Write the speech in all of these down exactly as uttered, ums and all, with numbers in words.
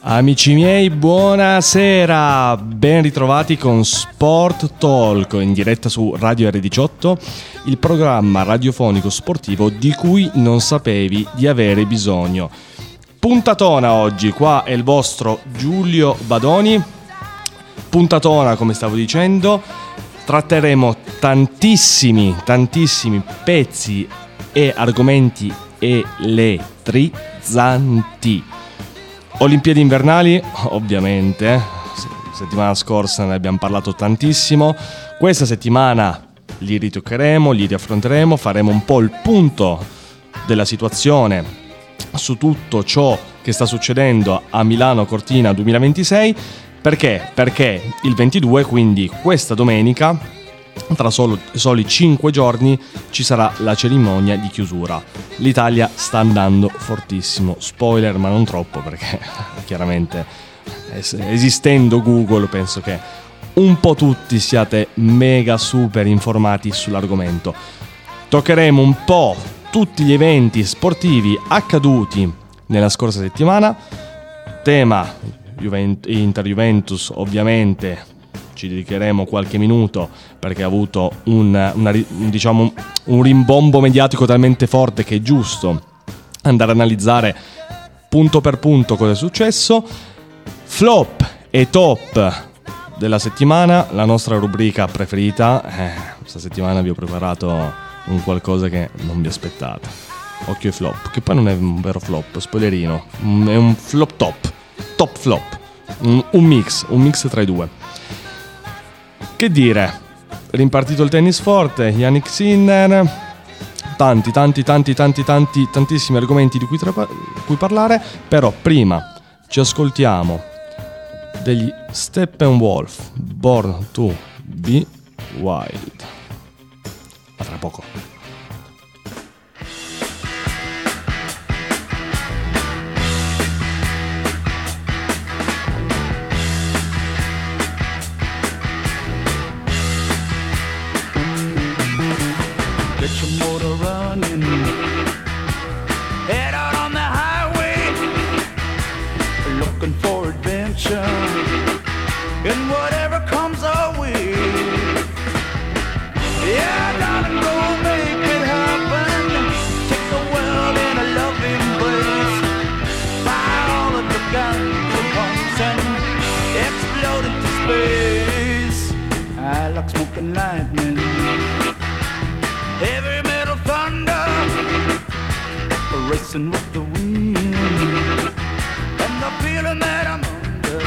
Amici miei, buonasera, ben ritrovati con Sport Talk in diretta su Radio erre diciotto, il programma radiofonico sportivo di cui non sapevi di avere bisogno. Puntatona oggi, qua è il vostro Giulio Badoni, puntatona come stavo dicendo, tratteremo tantissimi, tantissimi pezzi e argomenti elettrizzanti. Olimpiadi invernali, ovviamente, settimana scorsa ne abbiamo parlato tantissimo, questa settimana li ritoccheremo, li riaffronteremo, faremo un po' il punto della situazione su tutto ciò che sta succedendo a Milano Cortina duemilaventisei, perché? Perché il ventidue, quindi questa domenica, tra solo, soli cinque giorni, ci sarà la cerimonia di chiusura. L'Italia sta andando fortissimo, spoiler ma non troppo, perché chiaramente esistendo Google penso che un po' tutti siate mega super informati sull'argomento. Toccheremo un po' tutti gli eventi sportivi accaduti nella scorsa settimana, tema Juvent- Inter-Juventus ovviamente. Ci dedicheremo qualche minuto perché ha avuto un, una, diciamo, un rimbombo mediatico talmente forte che è giusto andare a analizzare punto per punto cosa è successo. Flop e top della settimana, la nostra rubrica preferita. Eh, questa settimana vi ho preparato un qualcosa che non vi aspettate. Occhio ai flop, che poi non è un vero flop, spoilerino, è un flop top, top flop, un, un mix, un mix tra i due. Che dire, rimpartito il tennis forte, Jannik Sinner, tanti, tanti, tanti, tanti, tanti, tantissimi argomenti di cui, tra- cui parlare, però prima ci ascoltiamo degli Steppenwolf, Born to be Wild. A tra poco. Get your motor running, head out on the highway, looking for adventure, and whatever comes our way. Yeah, darling, go make it happen, take the world in a loving embrace, fire all of the guns and pumps and explode into space. I like smoking lightning, heavy metal thunder, racing with the wind, and the feeling that I'm under.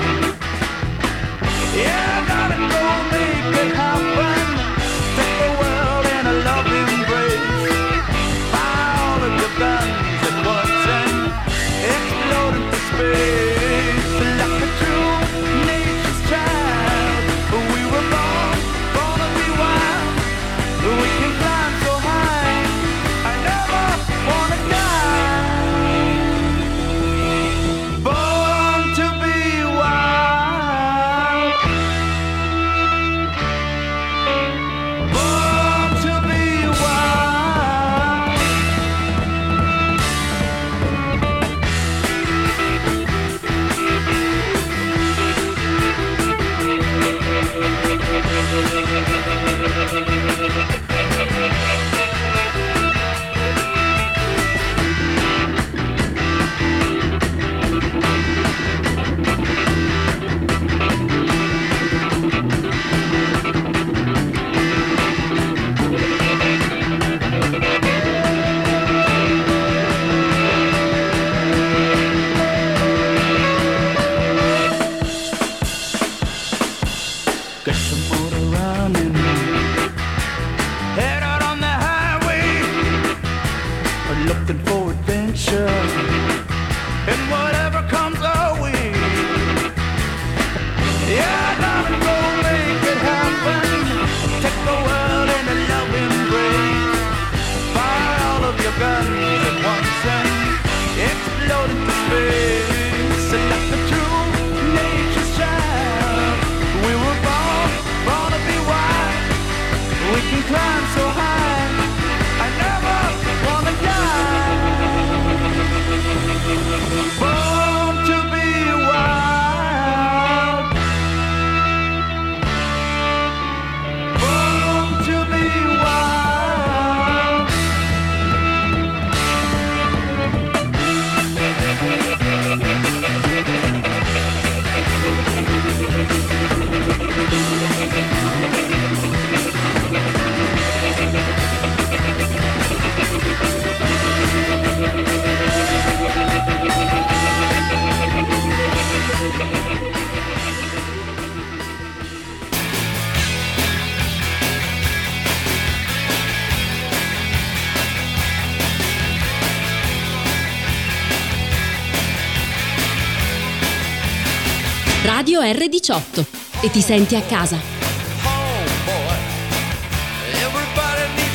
Yeah, I gotta go make it happen, take the world in a loving embrace, fire all of the guns at once and explode into space. Like a true nature's child, we were born, born to be wild. We can climb so high, I never wanna die. Radio erre diciotto e ti senti a casa. Home, boy. Everybody needs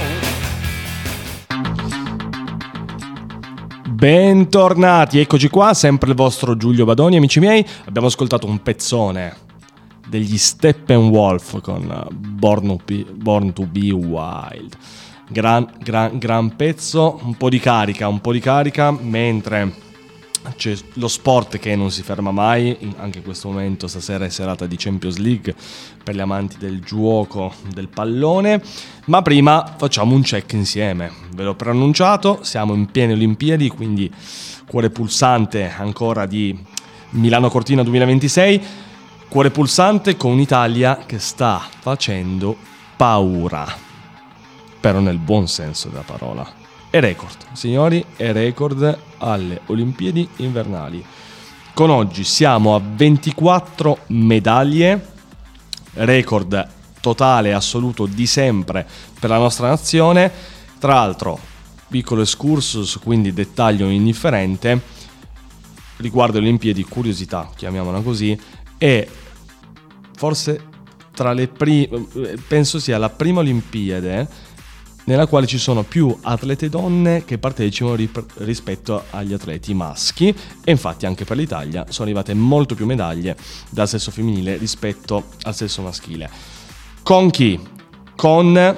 a home. Bentornati, eccoci qua, sempre il vostro Giulio Badoni, amici miei. Abbiamo ascoltato un pezzone degli Steppenwolf con Born to Be, Born to Be Wild. Gran, gran, gran pezzo, un po' di carica, un po' di carica, mentre c'è lo sport che non si ferma mai. Anche in questo momento stasera è serata di Champions League per gli amanti del gioco del pallone. Ma prima facciamo un check insieme. Ve l'ho preannunciato, siamo in piene Olimpiadi, quindi cuore pulsante ancora di Milano Cortina duemilaventisei. Cuore pulsante con un'Italia che sta facendo paura, però nel buon senso della parola. E record, signori, e record alle Olimpiadi invernali. Con oggi siamo a ventiquattro medaglie, record totale assoluto di sempre per la nostra nazione. Tra l'altro, piccolo excursus, quindi dettaglio indifferente, riguardo le Olimpiadi, curiosità, chiamiamola così, e forse tra le prime, penso sia la prima Olimpiade nella quale ci sono più atlete donne che partecipano rip- rispetto agli atleti maschi, e infatti anche per l'Italia sono arrivate molto più medaglie dal sesso femminile rispetto al sesso maschile. Con chi? Con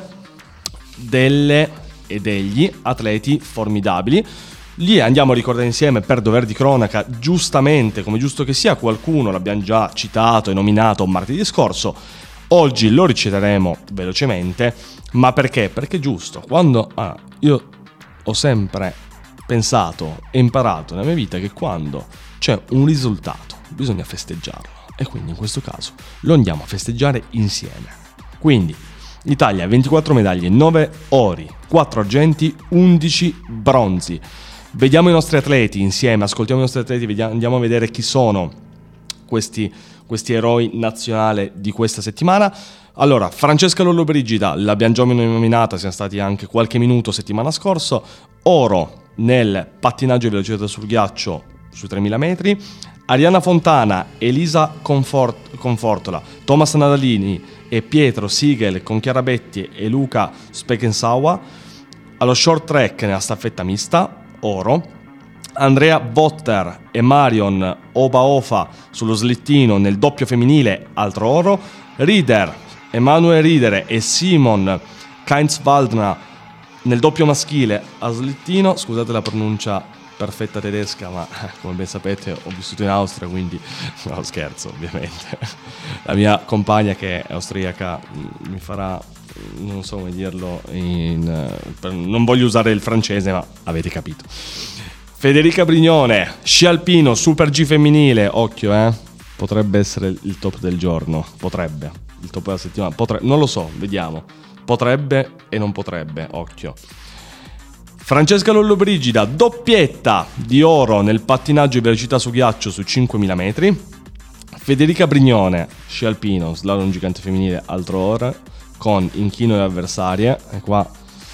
delle e degli atleti formidabili. Li andiamo a ricordare insieme per dover di cronaca, giustamente, come giusto che sia. Qualcuno l'abbiamo già citato e nominato martedì scorso. Oggi lo riciteremo velocemente, ma perché? Perché è giusto. Quando ah, io ho sempre pensato e imparato nella mia vita che quando c'è un risultato bisogna festeggiarlo, e quindi in questo caso lo andiamo a festeggiare insieme. Quindi l'Italia ventiquattro medaglie, nove ori, quattro argenti, undici bronzi. Vediamo i nostri atleti insieme, ascoltiamo i nostri atleti, vediamo, andiamo a vedere chi sono questi questi eroi nazionali di questa settimana. Allora, Francesca Lollobrigida l'abbiamo già nominata, siamo stati anche qualche minuto settimana scorsa. Oro nel pattinaggio e velocità sul ghiaccio sui tremila metri. Arianna Fontana, Elisa Confort- Confortola, Thomas Nadalini e Pietro Sigel con Chiara Betti e Luca Spekensawa. Allo short track nella staffetta mista, oro. Andrea Botter e Marion Obaofa sullo slittino nel doppio femminile, altro oro. Rieder, Emanuele Rieder e Simon Kainz-Waldner nel doppio maschile a slittino. Scusate la pronuncia perfetta tedesca, ma come ben sapete ho vissuto in Austria, quindi no, scherzo ovviamente. La mia compagna, che è austriaca, mi farà, non so come dirlo in, per, non voglio usare il francese, ma avete capito. Federica Brignone, sci alpino, super G femminile, occhio eh, potrebbe essere il top del giorno, potrebbe, il top della settimana, potrebbe, non lo so, vediamo, potrebbe e non potrebbe, occhio. Francesca Lollobrigida, doppietta di oro nel pattinaggio e velocità su ghiaccio su cinquemila metri. Federica Brignone, sci alpino, slalom gigante femminile, altro oro, con inchino e avversarie, e qua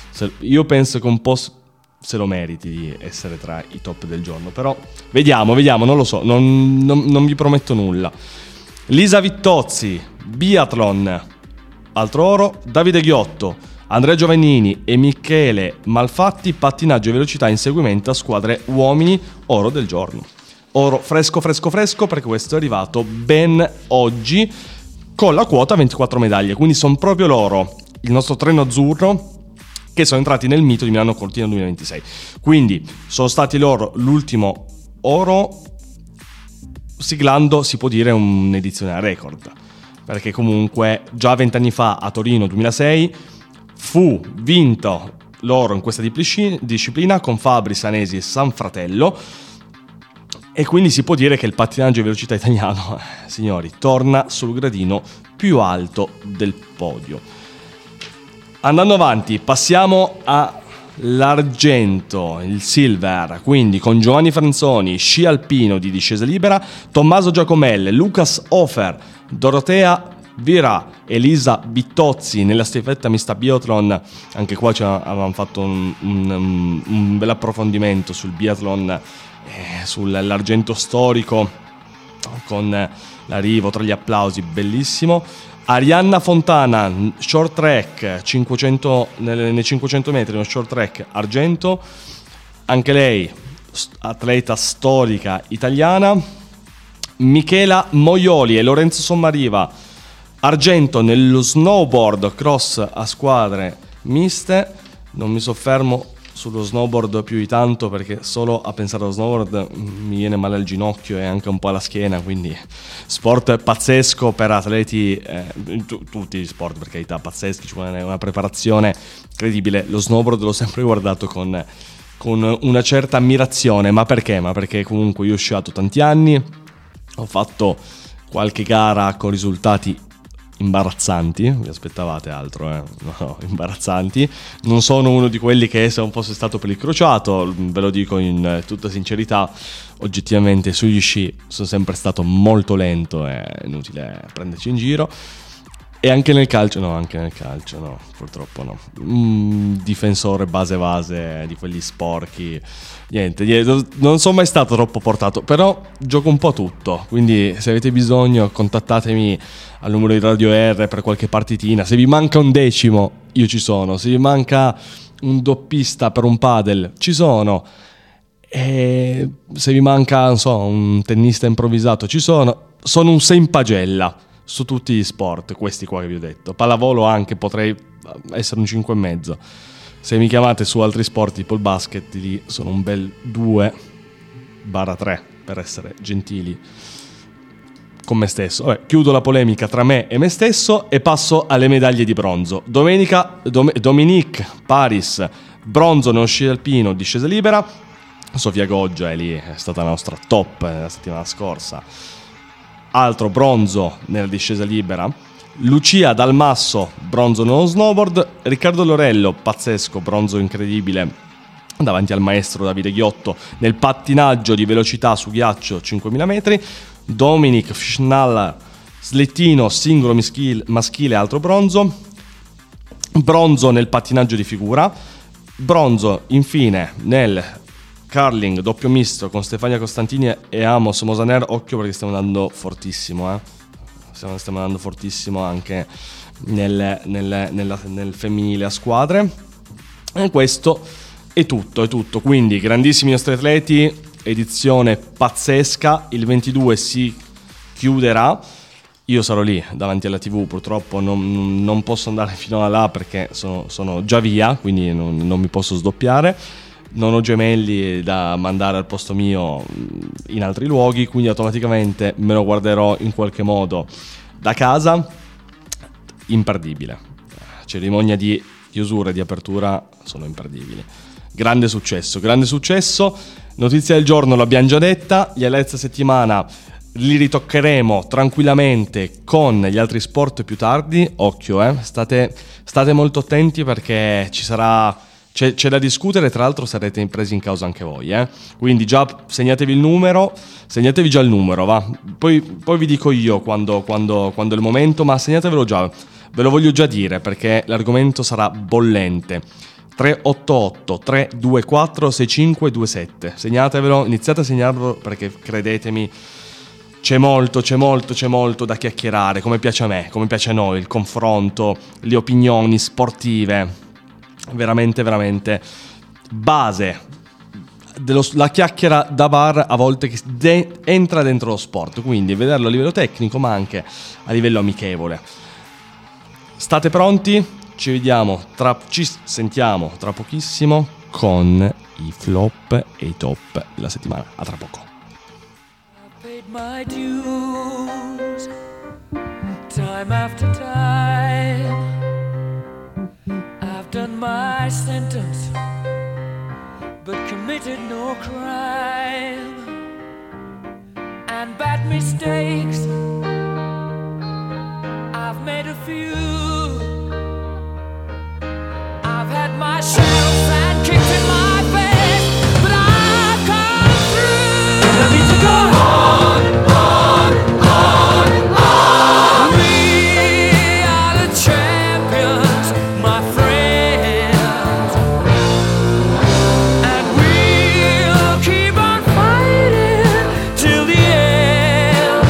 io penso che un po' se lo meriti di essere tra i top del giorno, però vediamo, vediamo, non lo so, non, non, non vi prometto nulla. Lisa Vittozzi, biathlon, altro oro. Davide Ghiotto, Andrea Giovannini e Michele Malfatti, pattinaggio e velocità inseguimento a squadre uomini, oro del giorno. Oro fresco fresco fresco, perché questo è arrivato ben oggi con la quota ventiquattro medaglie, quindi sono proprio loro, il nostro treno azzurro, che sono entrati nel mito di Milano Cortina duemilaventisei. Quindi sono stati loro l'ultimo oro, siglando, si può dire, un'edizione a record, perché comunque già vent'anni fa a Torino duemilasei fu vinto l'oro in questa disciplina con Fabri, Sanesi e Sanfratello, e quindi si può dire che il pattinaggio e velocità italiano, signori, torna sul gradino più alto del podio. Andando avanti, passiamo all'argento, il silver, quindi con Giovanni Franzoni, sci alpino di discesa libera, Tommaso Giacomelle, Lucas Hofer, Dorotea Vira, Elisa Bittozzi nella staffetta mista biathlon. Anche qua avevamo fatto un, un, un bel approfondimento sul biathlon, eh, sull'argento storico con l'arrivo tra gli applausi, bellissimo. Arianna Fontana, short track, cinquecento, nei cinquecento metri, uno short track, argento, anche lei atleta storica italiana. Michela Moioli e Lorenzo Sommariva, argento nello snowboard cross a squadre miste. Non mi soffermo sullo snowboard più di tanto, perché solo a pensare allo snowboard mi viene male al ginocchio e anche un po' alla schiena, quindi sport pazzesco per atleti, eh, t- tutti gli sport per carità pazzeschi, ci vuole una preparazione incredibile. Lo snowboard l'ho sempre guardato con, con una certa ammirazione, ma perché? Ma perché comunque io ho sciato tanti anni, ho fatto qualche gara con risultati imbarazzanti, vi aspettavate altro, eh? No, imbarazzanti. Non sono uno di quelli che se non fosse stato per il crociato, ve lo dico in tutta sincerità, oggettivamente sugli sci sono sempre stato molto lento, è inutile prenderci in giro. E anche nel calcio, no, anche nel calcio, no, purtroppo no. Mm, difensore base base di quelli sporchi, niente, niente, non sono mai stato troppo portato, però gioco un po' tutto, quindi se avete bisogno contattatemi al numero di Radio R per qualche partitina. Se vi manca un decimo, io ci sono. Se vi manca un doppista per un padel, ci sono. E se vi manca, non so, un tennista improvvisato, ci sono. Sono un sei in pagella su tutti gli sport, questi qua che vi ho detto. Pallavolo anche, potrei essere un cinque e mezzo. Se mi chiamate su altri sport tipo il basket, lì sono un bel due barra tre, per essere gentili con me stesso. Vabbè, chiudo la polemica tra me e me stesso e passo alle medaglie di bronzo. Domenica, Dom- Dominique Paris, bronzo nello sci alpino, discesa libera. Sofia Goggia è lì, è stata la nostra top la settimana scorsa. Altro bronzo nella discesa libera. Lucia Dalmasso, bronzo nello snowboard. Riccardo Lorello, pazzesco, bronzo incredibile davanti al maestro Davide Ghiotto nel pattinaggio di velocità su ghiaccio cinquemila metri. Dominic Schnall, slittino singolo maschile, maschile, altro bronzo. Bronzo nel pattinaggio di figura. Bronzo infine nel curling doppio misto con Stefania Costantini e Amos Mosaner. Occhio perché stiamo andando fortissimo, eh? stiamo, stiamo andando fortissimo anche nel, nel, nella, nel femminile a squadre. E questo è tutto, è tutto. Quindi grandissimi nostri atleti, edizione pazzesca. Il ventidue si chiuderà. Io sarò lì davanti alla tivù, purtroppo non, non posso andare fino a là perché sono, sono già via, quindi non, non mi posso sdoppiare. Non ho gemelli da mandare al posto mio in altri luoghi, quindi automaticamente me lo guarderò in qualche modo da casa. Imperdibile. Cerimonia di chiusura e di apertura sono imperdibili. Grande successo, grande successo. Notizia del giorno l'abbiamo già detta. Gli highlights settimana li ritoccheremo tranquillamente con gli altri sport più tardi. Occhio, eh, state, state molto attenti perché ci sarà... C'è, c'è da discutere, tra l'altro sarete presi in causa anche voi, eh? Quindi già segnatevi il numero, segnatevi già il numero, va? Poi, poi vi dico io quando, quando, quando è il momento, ma segnatevelo già, ve lo voglio già dire perché l'argomento sarà bollente. tre otto otto tre due quattro sei cinque due sette, segnatevelo, iniziate a segnarlo perché credetemi c'è molto, c'è molto, c'è molto da chiacchierare, come piace a me, come piace a noi, il confronto, le opinioni sportive. Veramente veramente base dello, la chiacchiera da bar a volte che de, entra dentro lo sport, quindi vederlo a livello tecnico ma anche a livello amichevole. State pronti? Ci vediamo tra, ci sentiamo tra pochissimo con i flop e i top della settimana. A tra poco. I paid my dues, time after time. Done my sentence, but committed no crime. And bad mistakes, I've made a few. I've had my shells and kicks in my face, but I've come through. I need to go on, on, on, on. We are the champions, my friends. Till the end.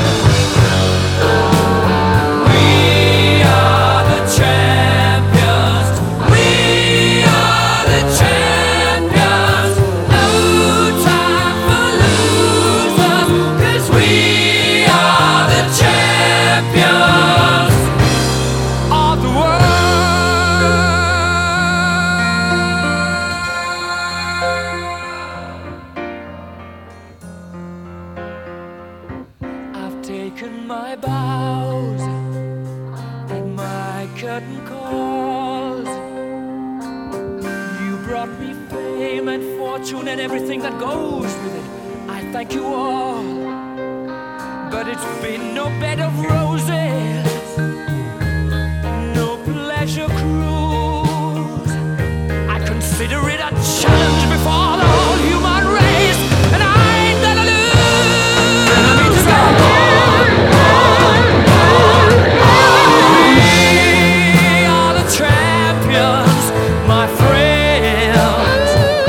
brought me fame and fortune and everything that goes with it. I thank you all, but it's been no bed of roses, no pleasure cruise. I consider it a challenge before the whole human race, and I ain't gonna lose. I mean to go on. Champions, my friends,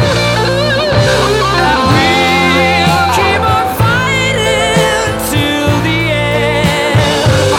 and we'll keep on fighting till the end.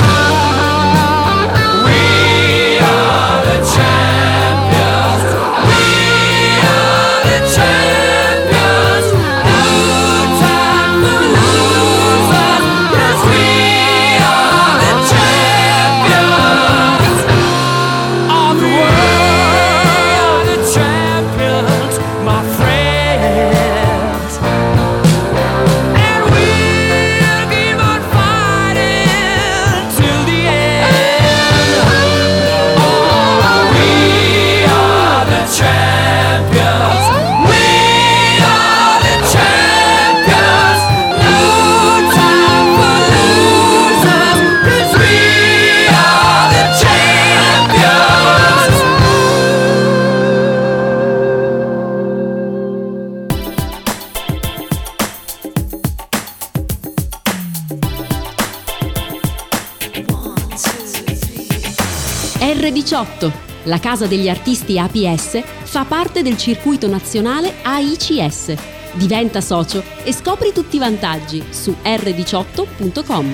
We are the champions. We are the champions. No time for losers, 'cause we are the champions. The world, the champions, my friends, and we'll keep on fighting till the end. Oh, we are the champions. We are the champions. No time for losers, 'cause we are the champions. erre diciotto, la casa degli artisti A P S, fa parte del circuito nazionale A I C S. Diventa socio e scopri tutti i vantaggi su erre diciotto punto com.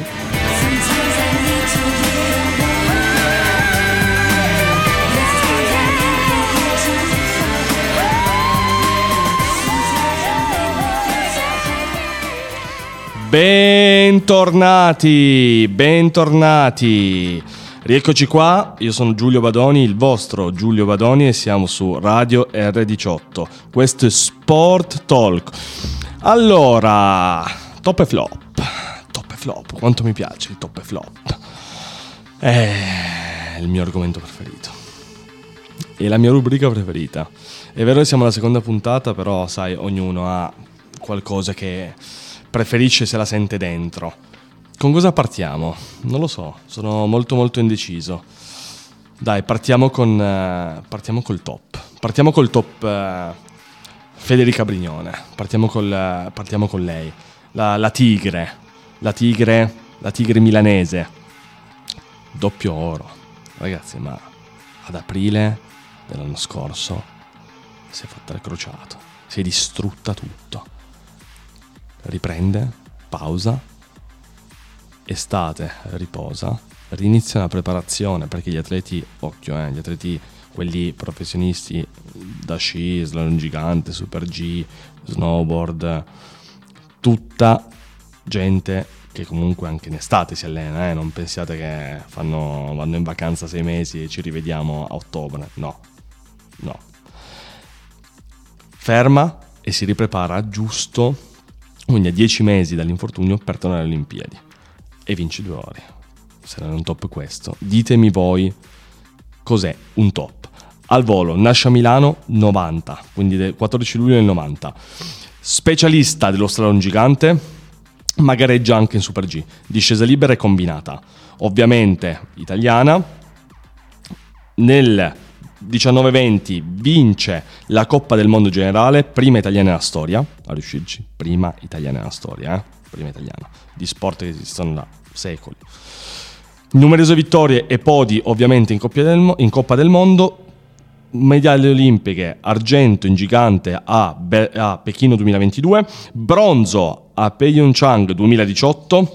Bentornati, bentornati. Rieccoci qua, io sono Giulio Badoni, il vostro Giulio Badoni, e siamo su Radio erre diciotto. Questo è Sport Talk. Allora, top e flop. Top e flop, quanto mi piace il top e flop. È il mio argomento preferito. È la mia rubrica preferita. È vero che siamo alla seconda puntata, però sai, ognuno ha qualcosa che preferisce, se la sente dentro. Con cosa partiamo? Non lo so, sono molto molto indeciso. Dai, partiamo con uh, partiamo col top. Partiamo col top uh, Federica Brignone. Partiamo col uh, partiamo con lei. La, la tigre, la tigre, la tigre milanese. Doppio oro. Ragazzi, ma ad aprile dell'anno scorso si è fatta il crociato. Si è distrutta tutto. Riprende, pausa, estate, riposa, rinizia la preparazione, perché gli atleti, occhio, eh, gli atleti, quelli professionisti da sci, slalom gigante, super G, snowboard, tutta gente che comunque anche in estate si allena, eh, non pensiate che fanno, vanno in vacanza sei mesi e ci rivediamo a ottobre, no, no. Ferma e si riprepara giusto, quindi a dieci mesi dall'infortunio, per tornare alle Olimpiadi. E vinci due ori. Se non è un top questo, ditemi voi cos'è un top. Al volo, nasce a Milano novanta, quindi del quattordici luglio del novanta. Specialista dello slalom gigante, ma gareggia anche in Super G, discesa libera e combinata. Ovviamente italiana. Nel diciannove venti vince la Coppa del Mondo Generale, prima italiana nella storia a riuscirci, prima italiana nella storia, eh? prima italiana, di sport che esistono da secoli. Numerose vittorie e podi ovviamente in, Coppia del, in Coppa del Mondo, medaglie olimpiche, argento in gigante a, Be- a Pechino duemilaventidue, bronzo a Pyeongchang duemiladiciotto,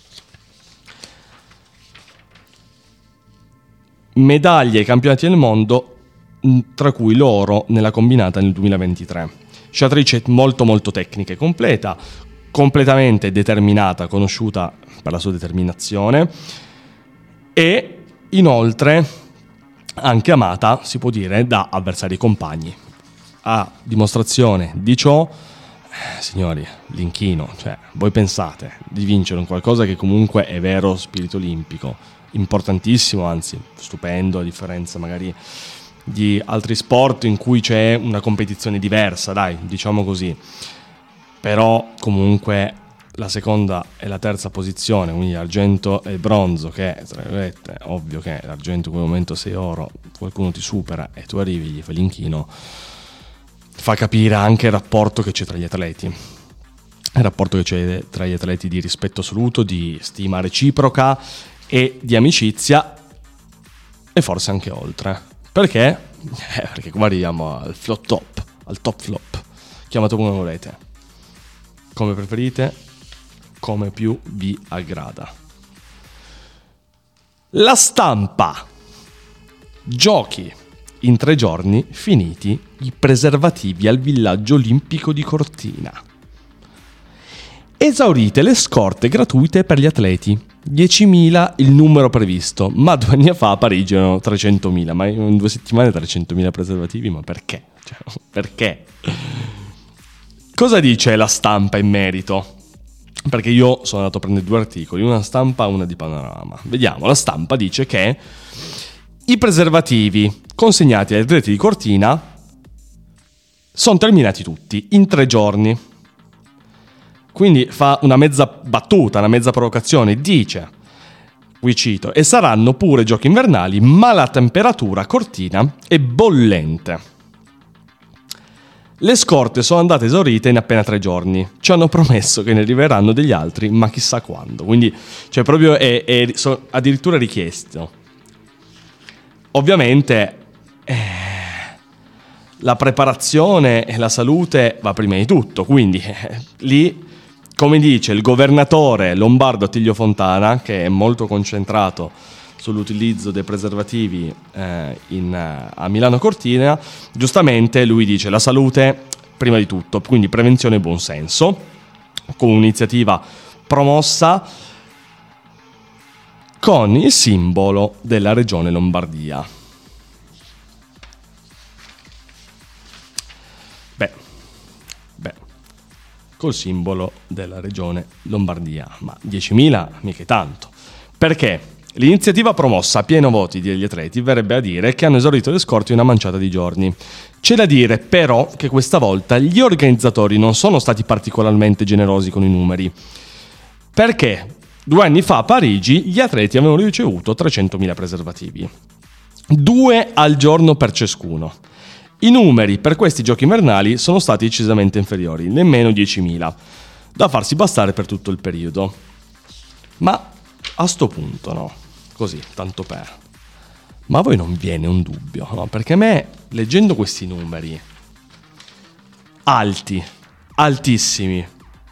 medaglie ai campionati del mondo, tra cui l'oro nella combinata nel duemilaventitré. Sciatrice molto molto tecnica e completa, completamente determinata, conosciuta per la sua determinazione, e inoltre anche amata, si può dire, da avversari e compagni. A dimostrazione di ciò, eh, signori, l'inchino, cioè voi pensate di vincere un qualcosa che comunque è vero spirito olimpico, importantissimo, anzi stupendo, a differenza magari di altri sport in cui c'è una competizione diversa, dai, diciamo così. Però comunque la seconda e la terza posizione, quindi argento e bronzo, che tra virgolette è ovvio che l'argento in quel momento sei oro, qualcuno ti supera e tu arrivi, gli fai l'inchino, fa capire anche il rapporto che c'è tra gli atleti, il rapporto che c'è tra gli atleti di rispetto assoluto, di stima reciproca e di amicizia, e forse anche oltre. Perché? Eh, perché qua arriviamo al flop top, al top flop, chiamato come volete, come preferite, come più vi aggrada. La stampa. Giochi in tre giorni finiti i preservativi al villaggio olimpico di Cortina. Esaurite le scorte gratuite per gli atleti. diecimila il numero previsto, ma due anni fa a Parigi erano trecentomila, ma in due settimane trecentomila preservativi, ma perché? Cioè, perché? Cosa dice la stampa in merito? Perché io sono andato a prendere due articoli, una stampa e una di Panorama. Vediamo, la stampa dice che i preservativi consegnati agli atleti di Cortina sono terminati tutti in tre giorni. Quindi fa una mezza battuta, una mezza provocazione, dice, qui cito, e saranno pure giochi invernali, ma la temperatura a Cortina è bollente. Le scorte sono andate esaurite in appena tre giorni. Ci hanno promesso che ne arriveranno degli altri, ma chissà quando. Quindi, cioè, proprio è, è sono addirittura richiesto. Ovviamente, eh, la preparazione e la salute va prima di tutto. Quindi, eh, lì, come dice il governatore lombardo Attilio Fontana, che è molto concentrato sull'utilizzo dei preservativi eh, in, a Milano Cortina, giustamente lui dice la salute prima di tutto, quindi prevenzione e buonsenso, con un'iniziativa promossa con il simbolo della regione Lombardia. Beh, beh, col simbolo della regione Lombardia, ma diecimila mica è tanto. Perché? L'iniziativa promossa a pieno voti degli atleti verrebbe a dire che hanno esaurito le scorte in una manciata di giorni. C'è da dire però che questa volta gli organizzatori non sono stati particolarmente generosi con i numeri. Perché due anni fa a Parigi gli atleti avevano ricevuto trecentomila preservativi. Due al giorno per ciascuno. I numeri per questi giochi invernali sono stati decisamente inferiori, nemmeno diecimila, da farsi bastare per tutto il periodo. Ma a sto punto, no? Così, tanto per. Ma a voi non viene un dubbio, no? Perché a me, leggendo questi numeri alti, altissimi,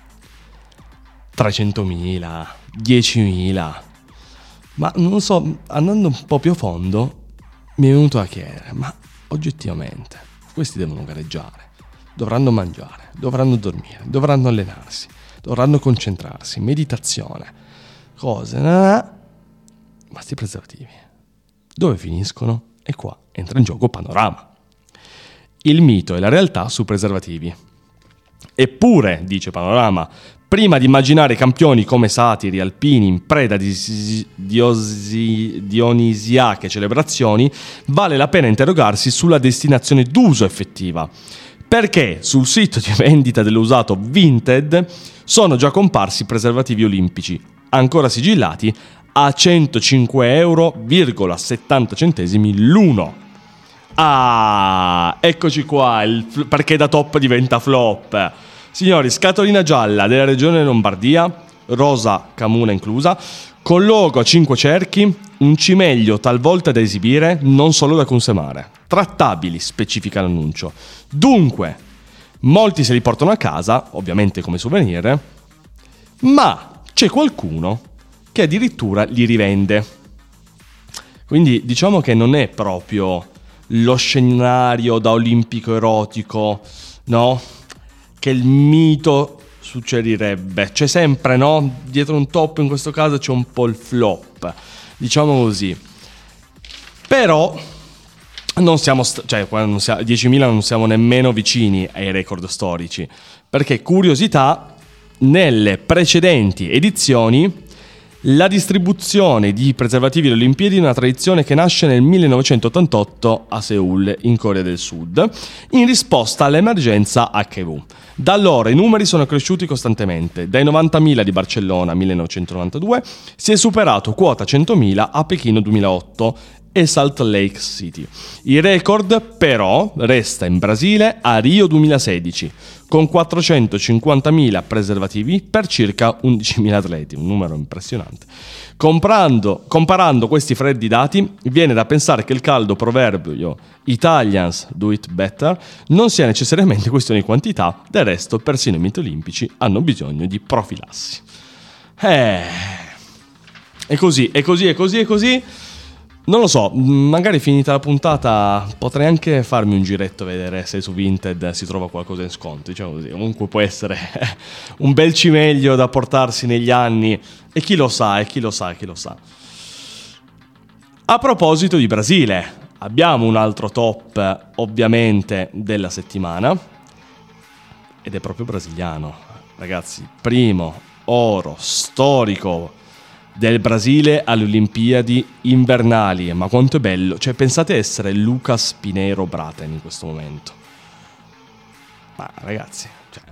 trecentomila, diecimila, ma non so, andando un po' più a fondo, mi è venuto a chiedere, ma oggettivamente, questi devono gareggiare, dovranno mangiare, dovranno dormire, dovranno allenarsi, dovranno concentrarsi, meditazione, cose, nah, ma sti preservativi dove finiscono? E qua entra in gioco Panorama. Il mito e la realtà su preservativi. Eppure, dice Panorama, prima di immaginare campioni come satiri alpini in preda di diosi, dionisiache celebrazioni, vale la pena interrogarsi sulla destinazione d'uso effettiva. Perché sul sito di vendita dell'usato Vinted sono già comparsi preservativi olimpici, ancora sigillati, a centocinque euro virgola settanta centesimi l'uno. Ah, eccoci qua, il fl- perché da top diventa flop. Signori, scatolina gialla della regione Lombardia, rosa camuna inclusa, con logo a cinque cerchi, un cimeglio talvolta da esibire, non solo da consumare. Trattabili, specifica l'annuncio. Dunque, molti se li portano a casa, ovviamente come souvenir, ma c'è qualcuno che addirittura li rivende. Quindi diciamo che non è proprio lo scenario da olimpico erotico, no? Che il mito suggerirebbe. C'è sempre, no? Dietro un top, in questo caso c'è un po' il flop, diciamo così. Però non siamo, st- cioè non siamo, diecimila non siamo nemmeno vicini ai record storici, perché curiosità, nelle precedenti edizioni La distribuzione di preservativi alle Olimpiadi è una tradizione che nasce nel millenovecentottantotto a Seoul, in Corea del Sud, in risposta all'emergenza acca i vu. Da allora i numeri sono cresciuti costantemente. Dai novantamila di Barcellona millenovecentonovantadue si è superato quota centomila a Pechino duemilaotto e Salt Lake City. Il record però resta in Brasile a Rio duemilasedici, con quattrocentocinquantamila preservativi per circa undicimila atleti, un numero impressionante. Comprando, comparando questi freddi dati, viene da pensare che il caldo proverbio Italians do it better non sia necessariamente questione di quantità, del resto persino i miti olimpici hanno bisogno di profilassi. Eh, è così, è così, è così, è così. Non lo so, magari finita la puntata potrei anche farmi un giretto a vedere se su Vinted si trova qualcosa in sconto, diciamo così. Comunque può essere un bel cimeglio da portarsi negli anni, e chi lo sa, e chi lo sa, e chi lo sa. A proposito di Brasile, abbiamo un altro top ovviamente della settimana, ed è proprio brasiliano. Ragazzi, primo oro storico del Brasile alle Olimpiadi invernali. Ma quanto è bello, cioè pensate essere Lucas Pinheiro Braathen in questo momento. Ma ragazzi, cioè,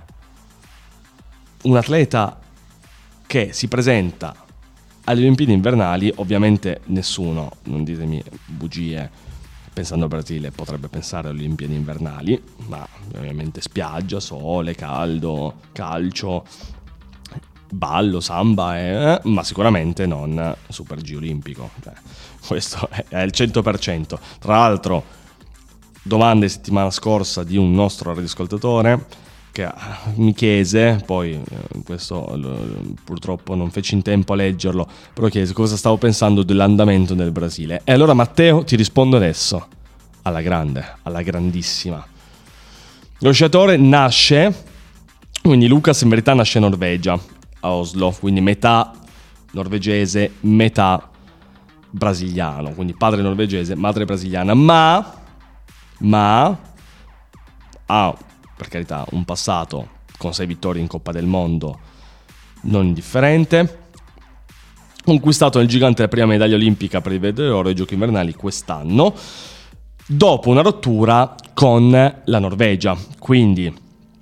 un atleta che si presenta alle Olimpiadi invernali, ovviamente nessuno, non ditemi bugie, pensando al Brasile potrebbe pensare alle Olimpiadi invernali, ma ovviamente spiaggia, sole, caldo, calcio, ballo, samba, eh, ma sicuramente non Super G olimpico, cioè, questo è, è il cento per cento. Tra l'altro, domande settimana scorsa di un nostro radioascoltatore che mi chiese, poi eh, questo l- purtroppo non feci in tempo a leggerlo, però chiese cosa stavo pensando dell'andamento del Brasile. E allora Matteo ti rispondo adesso, alla grande, alla grandissima. Lo sciatore nasce, quindi Lucas in verità nasce in Norvegia, a Oslo, quindi metà norvegese, metà brasiliano, quindi padre norvegese, madre brasiliana, ma ma ha, per carità, un passato con sei vittorie in Coppa del Mondo non indifferente, conquistato nel gigante la prima medaglia olimpica per il verde oro ai Giochi invernali quest'anno, dopo una rottura con la Norvegia, quindi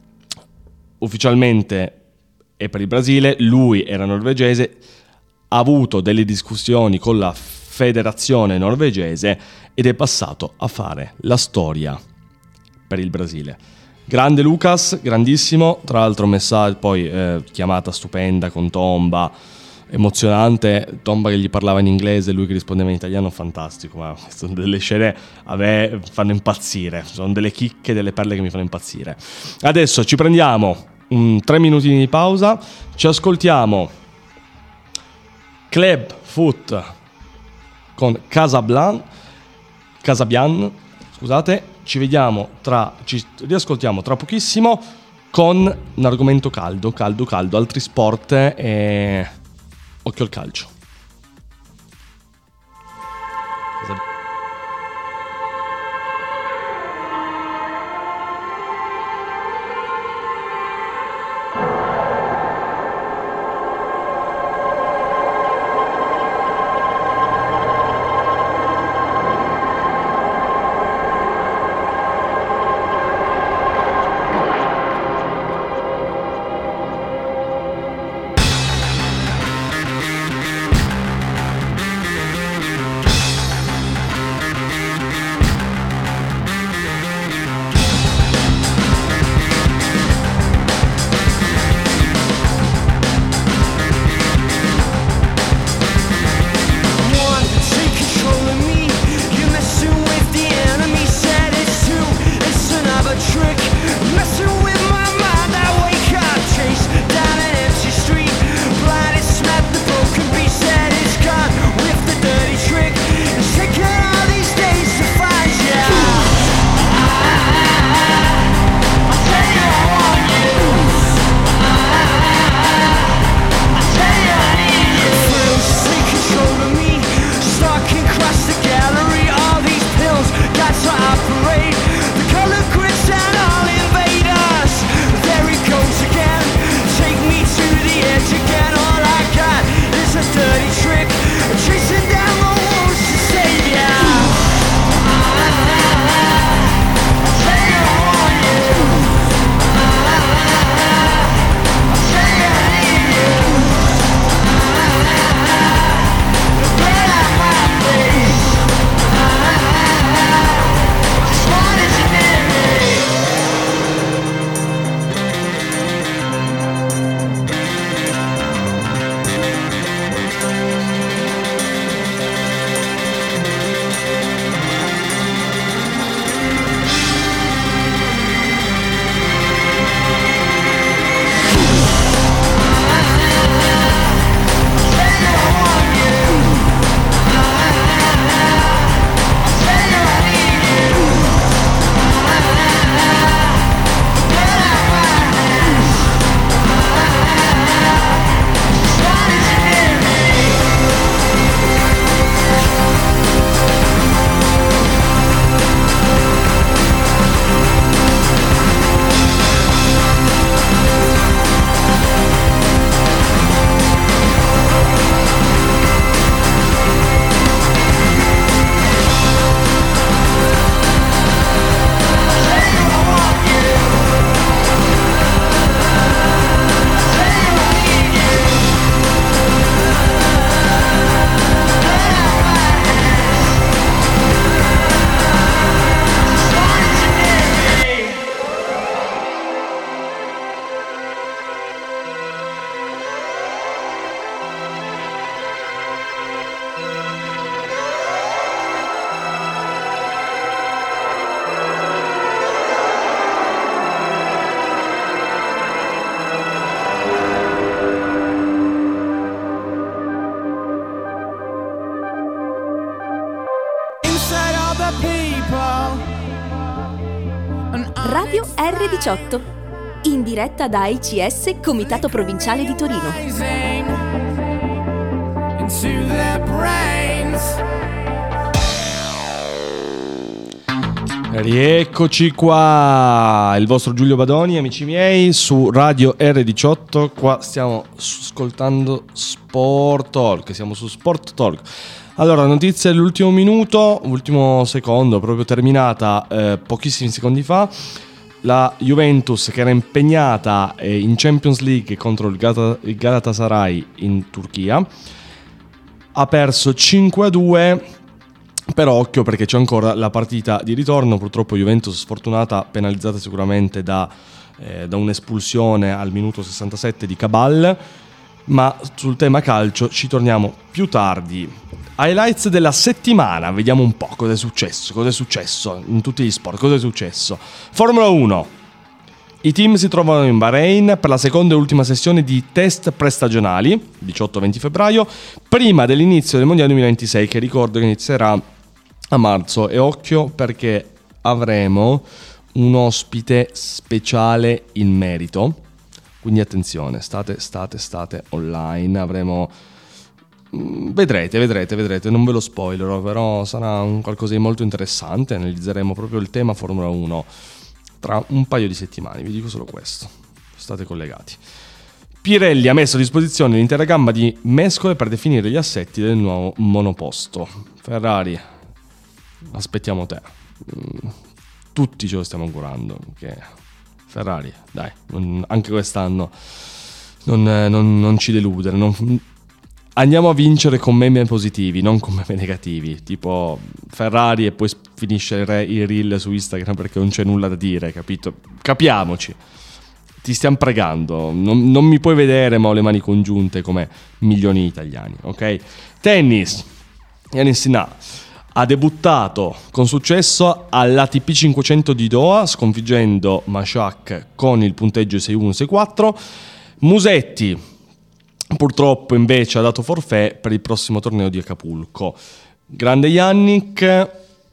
ufficialmente e per il Brasile, lui era norvegese, ha avuto delle discussioni con la federazione norvegese ed è passato a fare la storia per il Brasile. Grande Lucas, grandissimo, tra l'altro messaggio, poi eh, chiamata stupenda con Tomba, emozionante, Tomba che gli parlava in inglese, lui che rispondeva in italiano, fantastico, ma sono delle scene a me fanno impazzire, sono delle chicche, delle perle che mi fanno impazzire. Adesso ci prendiamo un tre minuti di pausa, ci ascoltiamo Club Foot con Casablan, Casabian, scusate, ci vediamo tra, ci riascoltiamo tra pochissimo con un argomento caldo, caldo, caldo, altri sport e occhio al calcio. erre diciotto, in diretta da I C S Comitato Provinciale di Torino. Into their brains. Rieccoci qua, il vostro Giulio Badoni, amici miei, su Radio erre diciotto. Qua stiamo ascoltando Sport Talk, siamo su Sport Talk. Allora, notizia dell'ultimo minuto, ultimo secondo, proprio terminata eh, pochissimi secondi fa. La Juventus, che era impegnata eh, in Champions League contro il, Gal- il Galatasaray in Turchia, ha perso cinque a due. Però occhio, perché c'è ancora la partita di ritorno. Purtroppo Juventus sfortunata, penalizzata sicuramente da, eh, da un'espulsione al minuto sessantasette di Cabal. Ma sul tema calcio ci torniamo più tardi. Highlights della settimana, vediamo un po' cosa è successo. Cosa è successo in tutti gli sport, cosa è successo. Formula uno. I team si trovano in Bahrain per la seconda e ultima sessione di test prestagionali, diciotto venti febbraio, prima dell'inizio del Mondiale duemilaventisei, che ricordo che inizierà a marzo. E occhio, perché avremo un ospite speciale in merito, quindi attenzione, state, state, state online. Avremo, vedrete, vedrete, vedrete, non ve lo spoilerò, però sarà un qualcosa di molto interessante. Analizzeremo proprio il tema Formula uno tra un paio di settimane, vi dico solo questo, state collegati. Pirelli ha messo a disposizione l'intera gamma di mescole per definire gli assetti del nuovo monoposto. Ferrari, aspettiamo te. Tutti ce lo stiamo augurando, che Ferrari, dai, non, anche quest'anno non, non, non ci deludere, non, andiamo a vincere con meme positivi, non con meme negativi, tipo Ferrari, e poi finisce il, re, il reel su Instagram perché non c'è nulla da dire, capito? Capiamoci, ti stiamo pregando, non, non mi puoi vedere ma ho le mani congiunte come milioni di italiani, ok? Tennis, Jannik Sinner ha debuttato con successo all'A T P cinquecento di Doha, sconfiggendo Mashak con il punteggio sei uno sei quattro. Musetti purtroppo invece ha dato forfait per il prossimo torneo di Acapulco. Grande Jannik,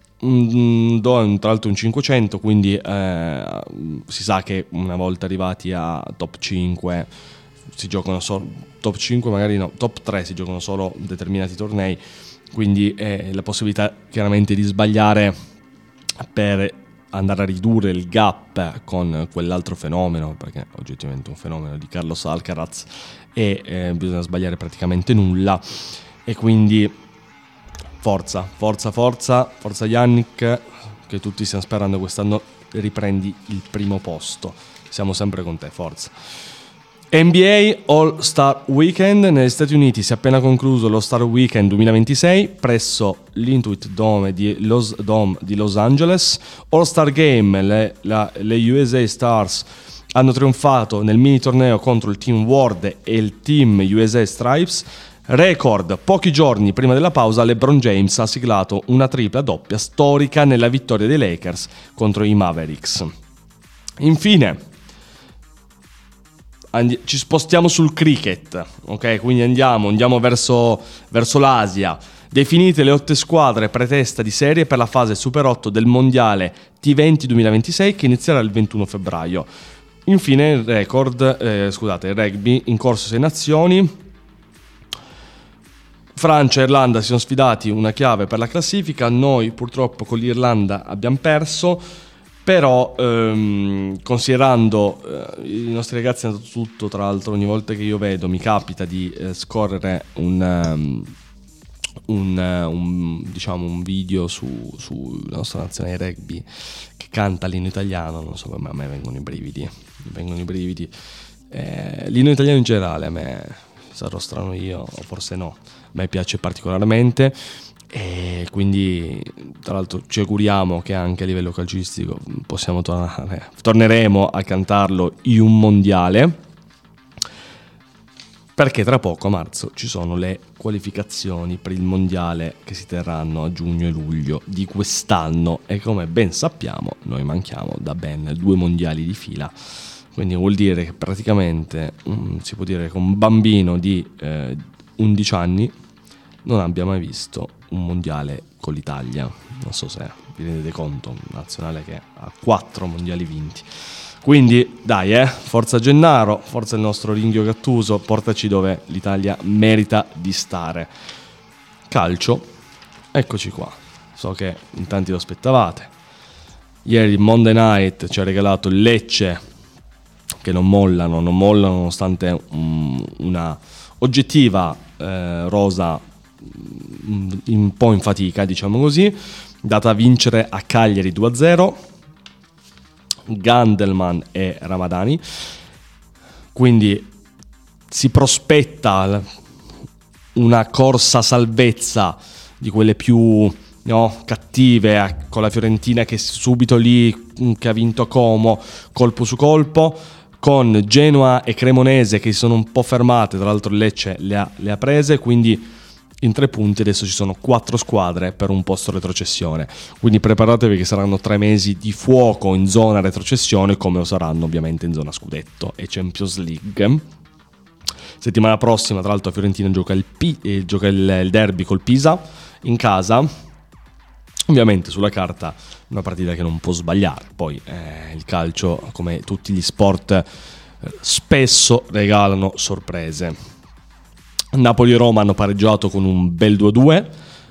mm, Doha tra l'altro un cinquecento, quindi eh, si sa che una volta arrivati a top cinque si giocano solo, top cinque magari no, top tre si giocano solo determinati tornei. Quindi eh, la possibilità chiaramente di sbagliare per andare a ridurre il gap con quell'altro fenomeno, perché oggettivamente un fenomeno di Carlos Alcaraz, e eh, bisogna sbagliare praticamente nulla. E quindi forza, forza, forza, forza Jannik, che tutti stiamo sperando quest'anno riprendi il primo posto. Siamo sempre con te, forza. N B A All-Star Weekend. Negli Stati Uniti si è appena concluso l'All-Star Weekend duemilaventisei presso l'Intuit Dome di Los, Dome di Los Angeles. All-Star Game, le, la, le U S A Stars hanno trionfato nel mini torneo contro il Team Ward e il Team U S A Stripes. Record, pochi giorni prima della pausa LeBron James ha siglato una tripla doppia storica nella vittoria dei Lakers contro i Mavericks. Infine Andi- ci spostiamo sul cricket, ok? Quindi andiamo, andiamo verso, verso l'Asia. Definite le otto squadre pretesta di serie per la fase Super otto del Mondiale T venti duemilaventisei, che inizierà il ventuno febbraio. Infine il record, eh, scusate, il rugby, in corso sei nazioni. Francia e Irlanda si sono sfidati, una chiave per la classifica. Noi purtroppo con l'Irlanda abbiamo perso. Però ehm, considerando eh, i nostri ragazzi hanno dato tutto, tra l'altro ogni volta che io vedo mi capita di eh, scorrere un, um, un, uh, un, diciamo un video su, sulla nostra nazione di rugby che canta l'inno italiano, non so, a me vengono i brividi, mi vengono i brividi. Eh, l'inno italiano in generale a me, sarò strano io o forse no, a me piace particolarmente. E quindi tra l'altro ci auguriamo che anche a livello calcistico possiamo tornare, torneremo a cantarlo in un mondiale, perché tra poco a marzo ci sono le qualificazioni per il mondiale che si terranno a giugno e luglio di quest'anno, e come ben sappiamo noi manchiamo da ben due mondiali di fila, quindi vuol dire che praticamente um, si può dire che un bambino di eh, undici anni non abbia mai visto un mondiale con l'Italia. Non so se vi rendete conto, un nazionale che ha quattro mondiali vinti. Quindi dai, eh, forza Gennaro, forza il nostro Ringhio Gattuso, portaci dove l'Italia merita di stare. Calcio, eccoci qua. So che in tanti lo aspettavate. Ieri Monday Night ci ha regalato il Lecce, che non mollano, non mollano nonostante um, una oggettiva eh, rosa um, un po' in fatica, diciamo così, data a vincere a Cagliari due a zero. Gandelman e Ramadani, quindi si prospetta una corsa salvezza di quelle più no, cattive, con la Fiorentina che subito lì che ha vinto a Como colpo su colpo, con Genoa e Cremonese che si sono un po' fermate, tra l'altro Lecce le ha, le ha prese, quindi in tre punti adesso ci sono quattro squadre per un posto retrocessione, quindi preparatevi che saranno tre mesi di fuoco in zona retrocessione, come lo saranno ovviamente in zona scudetto e Champions League. Settimana prossima tra l'altro Fiorentina gioca il, P- eh, gioca il, il derby col Pisa in casa, ovviamente sulla carta una partita che non può sbagliare, poi eh, il calcio come tutti gli sport eh, spesso regalano sorprese. Napoli e Roma hanno pareggiato con un bel due a due,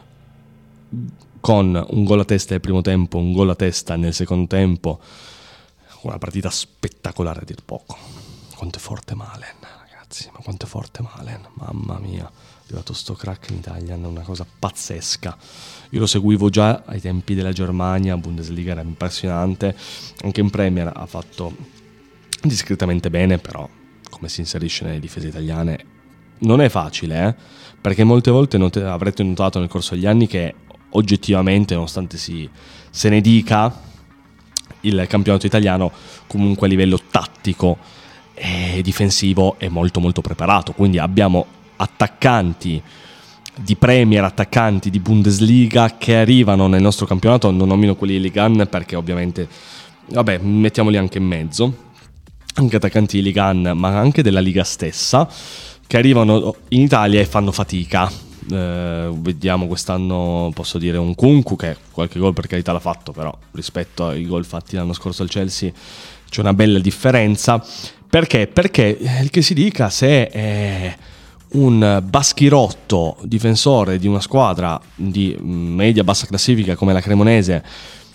con un gol a testa nel primo tempo, un gol a testa nel secondo tempo, una partita spettacolare a dir poco. Quanto è forte Malen, ragazzi, ma quanto è forte Malen, mamma mia, è arrivato sto crack in Italia, è una cosa pazzesca. Io lo seguivo già ai tempi della Germania, Bundesliga era impressionante, anche in Premier ha fatto discretamente bene, però come si inserisce nelle difese italiane non è facile, eh? Perché molte volte not- avrete notato nel corso degli anni che oggettivamente, nonostante si, se ne dica, il campionato italiano comunque a livello tattico e difensivo è molto molto preparato, quindi abbiamo attaccanti di Premier, attaccanti di Bundesliga che arrivano nel nostro campionato, non nomino quelli di Ligue uno perché ovviamente, vabbè, mettiamoli anche in mezzo, anche attaccanti di Ligue uno ma anche della Liga stessa, che arrivano in Italia e fanno fatica. Eh, vediamo quest'anno, posso dire, un Kunku che qualche gol per carità l'ha fatto, però rispetto ai gol fatti l'anno scorso al Chelsea c'è una bella differenza. Perché? Perché il che si dica, se è un baschirotto difensore di una squadra di media bassa classifica come la Cremonese